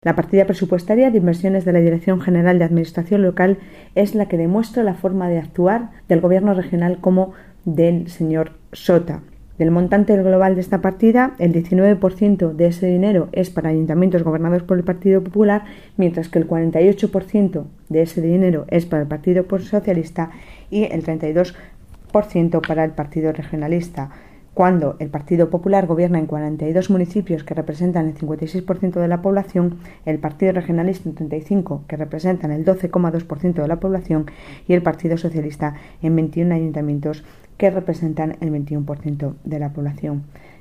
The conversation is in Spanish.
La partida presupuestaria de inversiones de la Dirección General de Administración Local es la que demuestra la forma de actuar del Gobierno regional como del señor Sota. Del montante global de esta partida, el 19% de ese dinero es para ayuntamientos gobernados por el Partido Popular, mientras que el 48% de ese dinero es para el Partido Socialista y el 32% para el Partido Regionalista. Cuando el Partido Popular gobierna en 42 municipios que representan el 56% de la población, el Partido Regionalista en 35 que representan el 12,2% de la población y el Partido Socialista en 21 ayuntamientos que representan el 21% de la población.